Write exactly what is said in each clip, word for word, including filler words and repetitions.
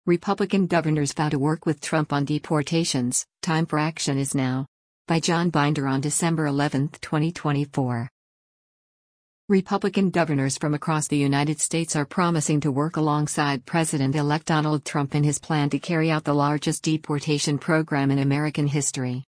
Republican governors vow to work with Trump on deportations. Time for action is now. By John Binder on December eleventh, twenty twenty-four. Republican governors from across the United States are promising to work alongside President-elect Donald Trump in his plan to carry out the largest deportation program in American history.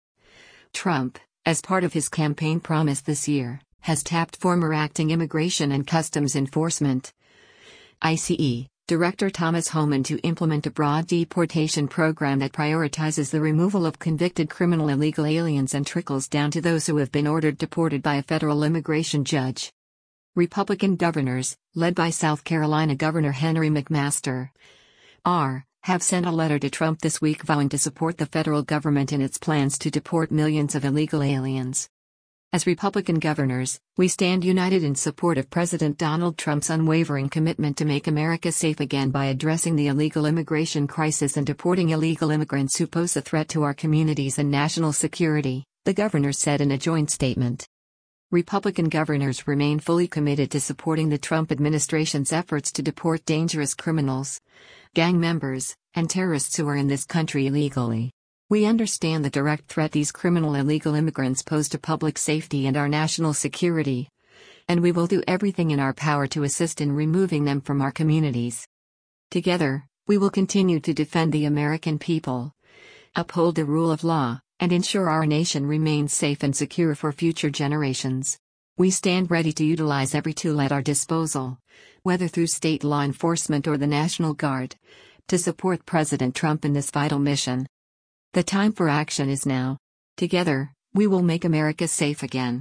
Trump, as part of his campaign promise this year, has tapped former acting Immigration and Customs Enforcement (I C E) Director Thomas Homan to implement a broad deportation program that prioritizes the removal of convicted criminal illegal aliens and trickles down to those who have been ordered deported by a federal immigration judge. Republican governors, led by South Carolina Governor Henry McMaster, R. have sent a letter to Trump this week vowing to support the federal government in its plans to deport millions of illegal aliens. As Republican governors, we stand united in support of President Donald Trump's unwavering commitment to make America safe again by addressing the illegal immigration crisis and deporting illegal immigrants who pose a threat to our communities and national security, the governors said in a joint statement. Republican governors remain fully committed to supporting the Trump administration's efforts to deport dangerous criminals, gang members, and terrorists who are in this country illegally. We understand the direct threat these criminal illegal immigrants pose to public safety and our national security, and we will do everything in our power to assist in removing them from our communities. Together, we will continue to defend the American people, uphold the rule of law, and ensure our nation remains safe and secure for future generations. We stand ready to utilize every tool at our disposal, whether through state law enforcement or the National Guard, to support President Trump in this vital mission. The time for action is now. Together, we will make America safe again.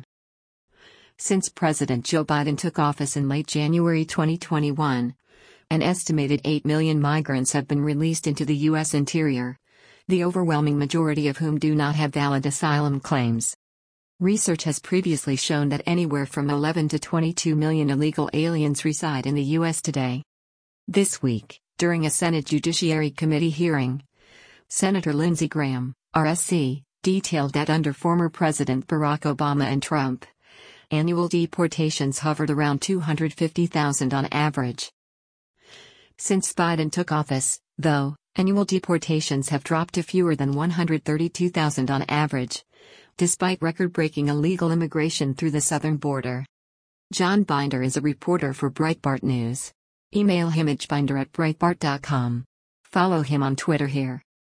Since President Joe Biden took office in late January twenty twenty-one, an estimated eight million migrants have been released into the U S interior, the overwhelming majority of whom do not have valid asylum claims. Research has previously shown that anywhere from eleven to twenty-two million illegal aliens reside in the U S today. This week, during a Senate Judiciary Committee hearing, Senator Lindsey Graham, R S C, detailed that under former President Barack Obama and Trump, annual deportations hovered around two hundred fifty thousand on average. Since Biden took office, though, annual deportations have dropped to fewer than one hundred thirty-two thousand on average, despite record-breaking illegal immigration through the southern border. John Binder is a reporter for Breitbart News. Email him at binder at breitbart dot com. Follow him on Twitter here.